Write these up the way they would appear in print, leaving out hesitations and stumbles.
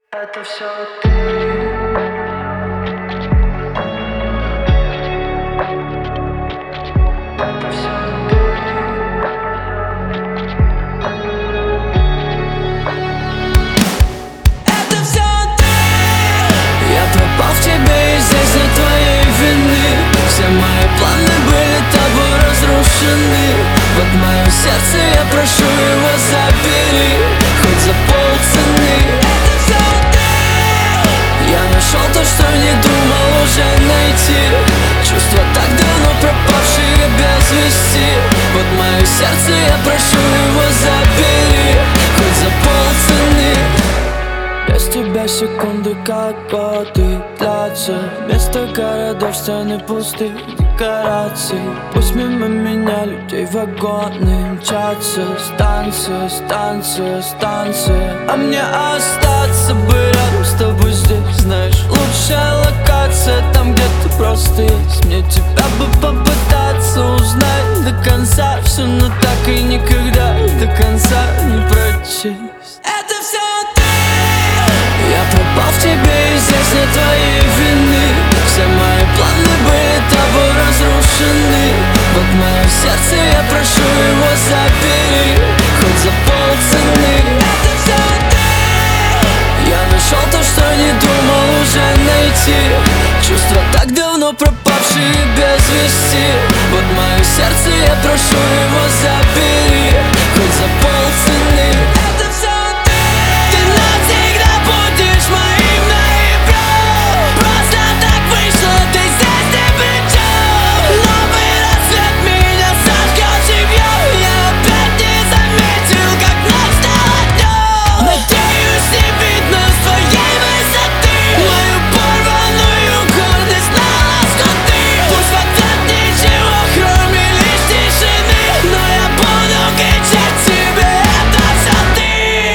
Это все ты. Это все ты. Это все ты. Я пропал в тебе и здесь нет твоей вины. Все мои планы были тобой разрушены. Вот мое сердце, я прошу его забери, хоть за полцены. Это все ты. Я нашел то, что не думал уже найти. Чувства так давно пропавшие без вести. Вот мое сердце, я прошу его забери, хоть за полцены. Без тебя секунды как годы длятся. Вместо городов стены пустых декораций. Пусть мимо меня людей вагоны мчатся. Станция, станция, станция. А мне остаться бы рядом с тобой здесь. Знаешь, лучшая локация там, где ты просто есть. Мне тебя бы попытаться узнать до конца все, но так и никогда до конца не прочесть. Это все ты. Я пропал в тебе и здесь нет твоей вины. Все мои планы были тобой разрушены. Вот мое сердце, я прошу его забери, хоть за полцены. Это все ты. Я нашел то, что не думал уже найти. Чувства так давно пропавшие без вести. Вот мое сердце, я прошу его забери, хоть за полцены. Это все ты. Ты навсегда будешь моим наяву. Просто так вышло, ты здесь ни при чем. Новый рассвет меня сожгет живьем. Я опять не заметил, как ночь стала днем. Надеюсь, не видно с твоей высоты мою порванную гордость на лоскуты. Пусть в ответ ничего, кроме лишь тишины, но я буду кричать тебе: это все ты.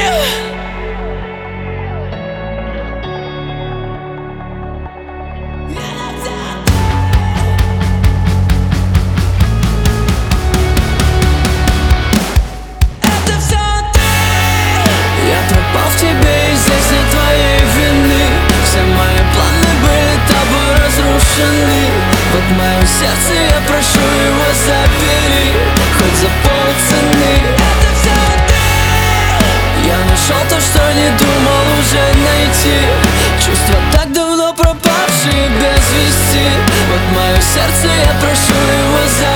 Это все ты. Я пропал в тебе и здесь нет твоей вины. Все мои планы были тобой разрушены. Вот мое сердце, я прошу его забери, хоть за полцены. Это все ты. Я нашел то, что не думал уже найти. Чувства так давно пропавшие без вести. Вот мое сердце, я прошу его забери.